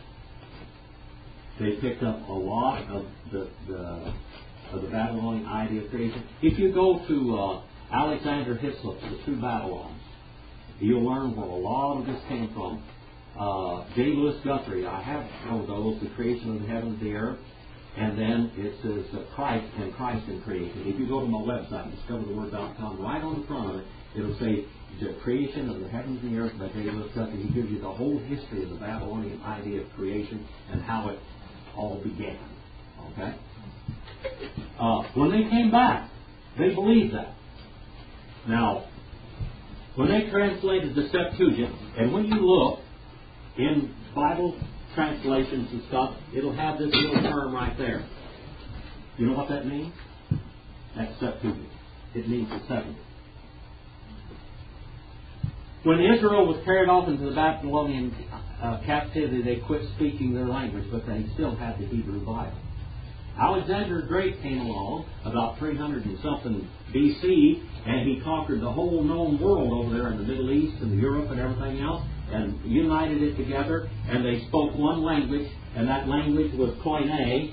They picked up a lot of the, the of the Babylonian idea of creation. If you go to uh, Alexander Hislop, The Two Babylons, you'll learn where a lot of this came from. Uh, J. Lewis Guthrie, I have one of those, The Creation of the Heavens and the Earth, and then it says uh, Christ and Christ in Creation. If you go to my website, discover the word dot com, right on the front of it, it'll say The Creation of the Heavens and the Earth by J. Lewis Guthrie. He gives you the whole history of the Babylonian idea of creation and how it all began. Okay? Uh, when they came back, they believed that. Now, when they translated the Septuagint, and when you look in Bible translations and stuff, it'll have this little term right there. You know what that means? That's Septuagint. It means the seventy. When Israel was carried off into the Babylonian uh, captivity, they quit speaking their language, but they still had the Hebrew Bible. Alexander the Great came along about three hundred and something B C, and he conquered the whole known world over there in the Middle East and Europe and everything else, and united it together, and they spoke one language, and that language was Koine,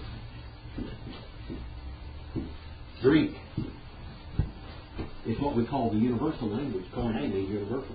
Greek. It's what we call the universal language. Koine means universal.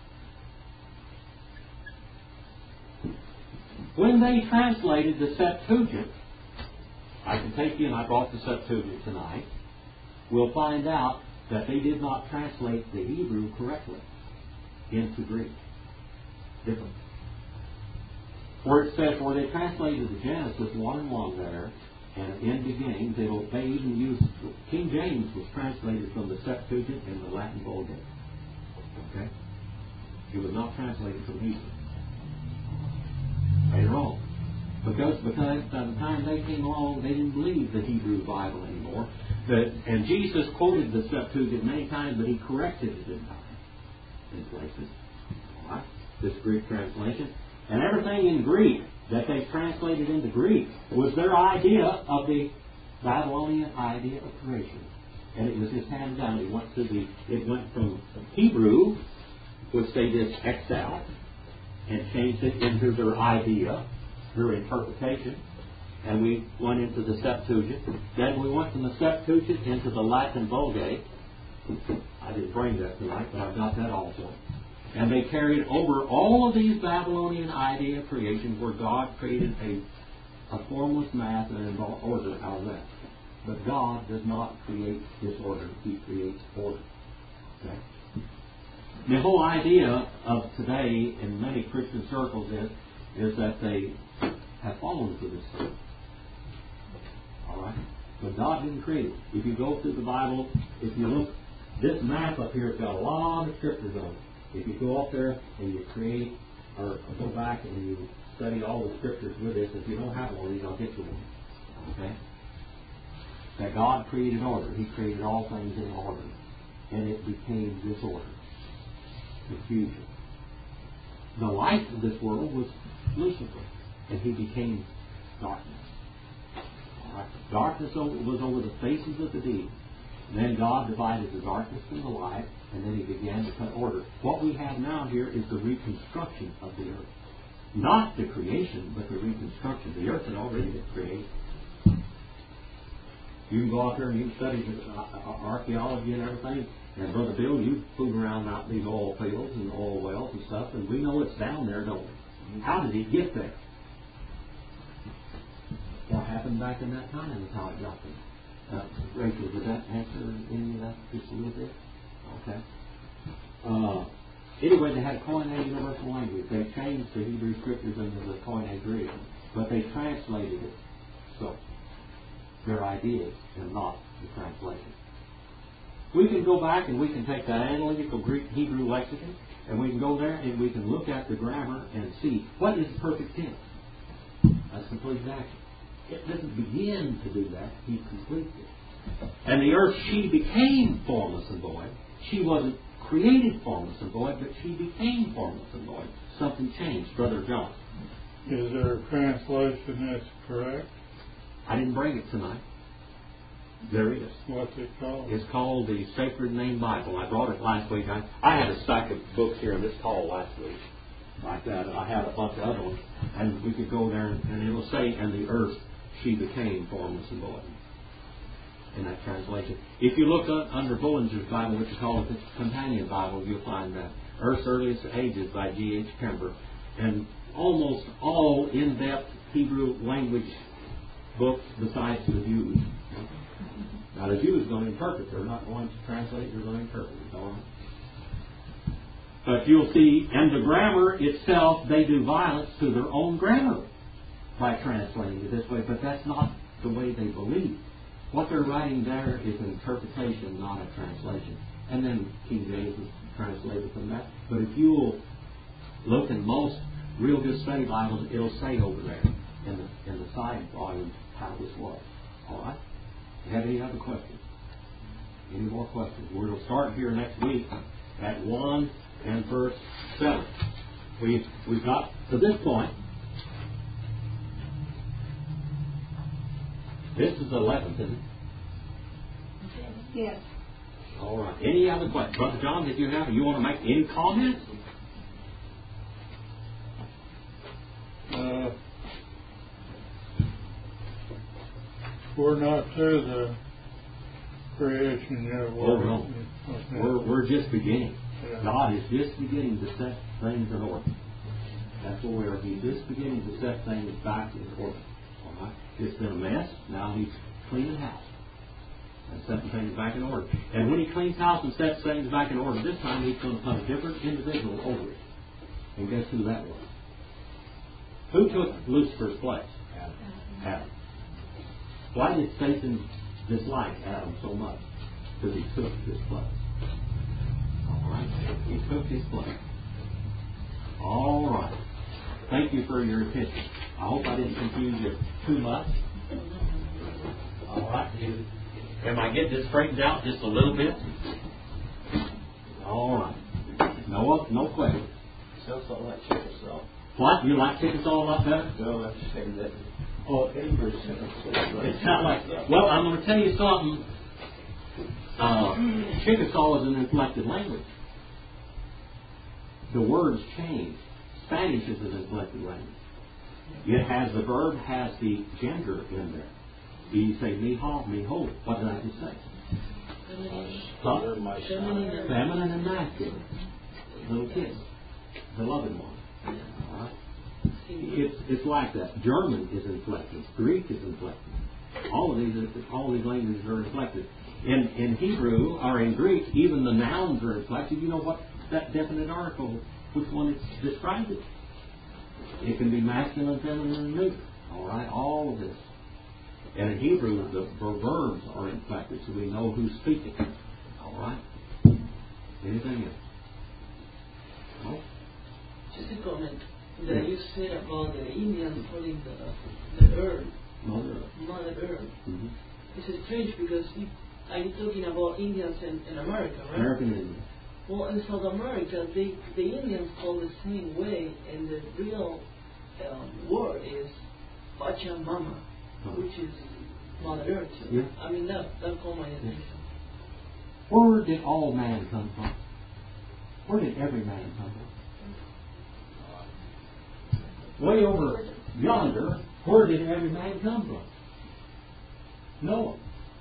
When they translated the Septuagint, I can take you, and I brought the Septuagint tonight, we'll find out that they did not translate the Hebrew correctly into Greek. Different. Where it says, where they translated the Genesis one and one there, and in beginning, they, will, they even used, King James was translated from the Septuagint and the Latin Vulgate. Okay? It was not translated from Hebrew. They're wrong. Because, because by the time they came along, they didn't believe the Hebrew Bible anymore. But, and Jesus quoted the Septuagint many times, but he corrected it in time, in places. All right? This Greek translation. And everything in Greek that they translated into Greek was their idea of the Babylonian idea of creation. And it was just handed down. It went to the, it went from Hebrew, which they just X'd out, and changed it into their idea, their interpretation, and we went into the Septuagint. Then we went from the Septuagint into the Latin Vulgate. I didn't bring that tonight, but I've got that also. And they carried over all of these Babylonian idea of creation, where God created a, a formless mass and an order out of that. But God does not create disorder; He creates order. Okay? The whole idea of today in many Christian circles is is that they have fallen for this thing. All right? But God didn't create it. If you go through the Bible, if you look, this map up here has got a lot of scriptures on it. If you go up there and you create or go back and you study all the scriptures with this, if you don't have one of these, I'll get you one. Okay? That God created order. He created all things in order. And it became disorder. Confusion. The light of this world was Lucifer. And he became darkness. All right. Darkness was over the faces of the deep. And then God divided the darkness from the light, and then He began to put order. What we have now here is the reconstruction of the earth. Not the creation, but the reconstruction. The earth had already been created. You can go out there and you can study the, uh, archaeology and everything. And Brother Bill, you fool around out these oil fields and oil wells and stuff, and we know it's down there, don't we? How did He get there? What happened back in that time is how it got there. Uh, Rachel, did that answer any of that just a little bit? Okay. Uh, anyway, they had a Koine universal language. They changed the Hebrew scriptures into the Koine Greek, but they translated it. So, their ideas and not the translation. We can go back and we can take the analytical Greek Hebrew lexicon, and we can go there and we can look at the grammar and see what is the perfect tense. That's completed action. It doesn't begin to do that. He completes it. And the earth, she became formless and void. She wasn't created formless and void, but she became formless and void. Something changed. Brother John. Is there a translation that's correct? I didn't bring it tonight. There is. What's it called? It's called the Sacred Name Bible. I brought it last week. I, I had a stack of books here in this hall last week. Like that. I had a bunch of other ones. And we could go there and, and it will say, and the earth, she became formless and void. In that translation. If you look up under Bullinger's Bible, which is called the Companion Bible, you'll find that. Earth's Earliest Ages by G H Kemper. And almost all in-depth Hebrew language books besides the Jews. Now the Jews are going to interpret. They're not going to translate. They're going to interpret it. All right? But you'll see, and the grammar itself, they do violence to their own grammar by translating it this way. But that's not the way they believe. What they're writing there is an interpretation, not a translation. And then King James is translated from that. But if you'll look in most real good study Bibles, it'll say over there in the in the side volume how this was. All right? Do you have any other questions? Any more questions? We're going to start here next week at one and verse seven. We've, we've got to this point. This is eleventh, isn't it? Yes. All right. Any other questions? Brother John, did you have, you want to make any comments? Uh, we're not through the creation yet. Oh, no. Okay. We're, we're just beginning. Yeah. God is just beginning to set things in order. That's where we are. He's just beginning to set things back in order. All right? It's been a mess. Now He's cleaning house and setting things back in order. And when He cleans house and sets things back in order, this time He's going to put a different individual over it. And guess who that was? Who took Lucifer's place? Adam. Adam. Why did Satan dislike Adam so much? Because he took his place. All right? He took his place. All right. Thank you for your attention. I hope I didn't confuse you too much. All right. Am I getting this straightened out just a little bit? All right. No, no question. Still something like Chickasaw. What? You like Chickasaw a lot better? No, I'm just saying that. Oh, it's not like. Well, I'm going to tell you something. Uh, Chickasaw is an inflected language. The words change. Spanish is an inflected language. It has the verb, has the gender in there. You say mijo, mijo. What did I just say? Huh? Feminine and masculine. Little kids. Beloved one. All right? It's it's like that. German is inflected. Greek is inflected. All of these all these languages are inflected. In in Hebrew or in Greek, even the nouns are inflected. You know what that definite article, which one it describes it? It can be masculine, feminine, and neuter. All right, all of this. And in Hebrew, the verbs are inflected, so we know who's speaking. All right. Anything else? No? Just a comment that you said about the Indians calling the, the earth Mother Earth. Mother Earth. Mm-hmm. This is strange because you, are you talking about Indians in, in America, right? American Indians. Well, in South America, they, the Indians call the same way, and the real um, word is Pachamama, Oh. which is Mother Earth. Yeah. I mean, that, that caught my attention. Where did all man come from? Where did every man come from? Way over yonder, where did every man come from? Noah.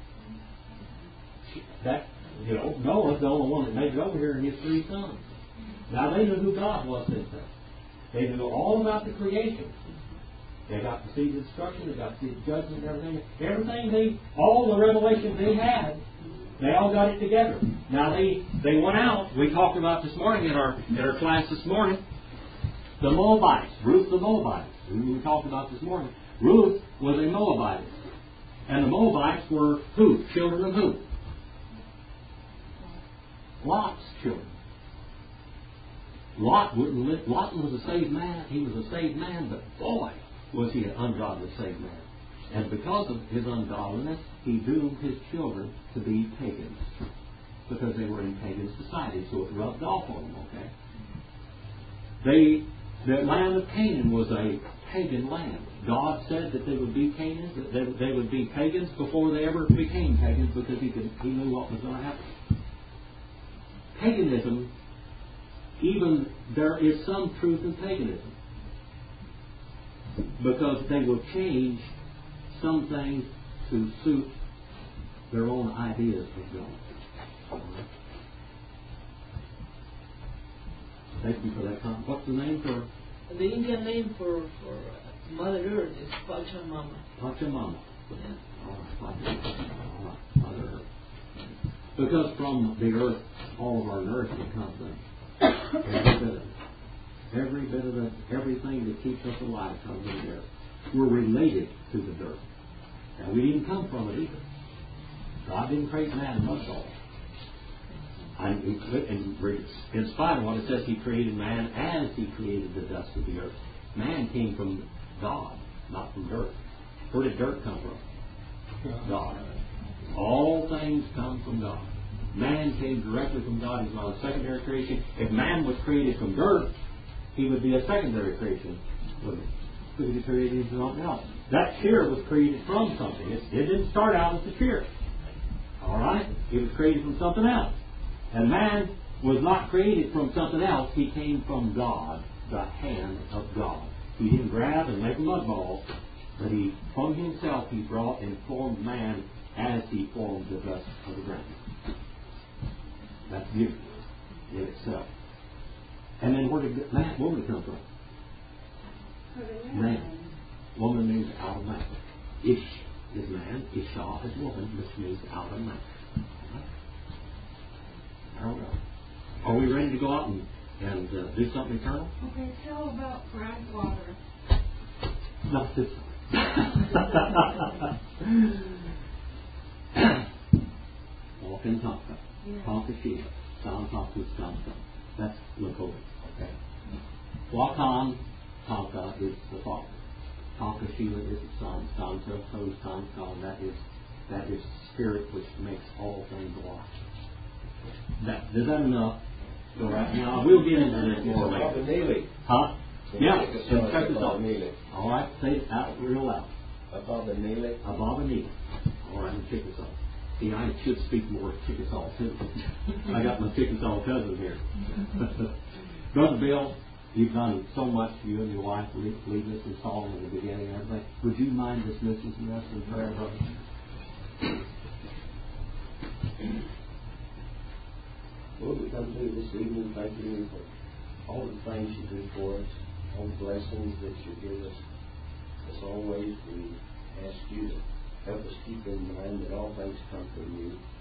That, you know, Noah's the only one that made it over here, and his three sons. Now they knew who God was in them. They knew all about the creation. They got to see the destruction, they got to see the judgment and everything. Everything they, all the revelations they had, they all got it together. Now they, they went out, we talked about this morning in our, in our class this morning, the Moabites, Ruth the Moabite, who we talked about this morning. Ruth was a Moabite. And the Moabites were who? Children of who? Lot's children. Lot wouldn't live. Lot was a saved man. He was a saved man, but boy, was he an ungodly saved man. And because of his ungodliness, he doomed his children to be pagans. Because they were in pagan society, so it rubbed off on them, okay? They, the land of Canaan was a pagan land. God said that they would be Canaans, that they, they would be pagans before they ever became pagans, because he, could, he knew what was going to happen. Paganism, even there is some truth in paganism, because they will change some things to suit their own ideas of God. Thank you for that comment. What's the name for? The Indian name for, for Mother Earth is Pachamama. Pachamama. Yeah. All right, Pachamama. Mother Earth. Because from the earth, all of our nourishment comes in. Every bit of it. Every bit of it, everything that keeps us alive comes in there. We're related to the dirt. And we didn't come from it either. God didn't create man in mud balls. And in spite of what it says, He created man as He created the dust of the earth. Man came from God, not from dirt. Where did dirt come from? God. All things come from God. Man came directly from God. He's not a secondary creation. If man was created from dirt, he would be a secondary creation. He would be created from something else. That chair was created from something. It, it didn't start out as a chair. All right? It was created from something else. And man was not created from something else. He came from God, the hand of God. He didn't grab and make a mud ball, but he, from himself, he brought and formed man as he formed the dust of the ground. That's beautiful in itself. And then where did man, woman come from? Man. Woman means out of man. Ish is man. Isha is woman, which means out of man. I don't know. Are we ready to go out and, and uh, do something eternal? Okay, tell about groundwater. Not this Walk in Tonka. Yeah. Tonka Shiva. San Tonka Tonka. That's Lakota. Okay. Wakan Tonka is the father. Tonka Shiva is the son. Santa Tos Tonka. That is that is spirit which makes all things alive. That, is that enough? So right now, we'll get into this more later. Huh? Yeah, so check this out. All right, say it out real loud. Abominable. Abominable. All right, and Chickasaw. See, I should speak more Chickasaw too. I got my Chickasaw cousin here. Brother Bill, you've done so much, you and your wife, lead, lead us in song in the beginning and everything. Would you mind dismissing us in prayer, brother? Lord, we come to you this evening thanking you for all the things you do for us, all the blessings that you give us. As always, we ask you to help us keep in mind that all things come from you.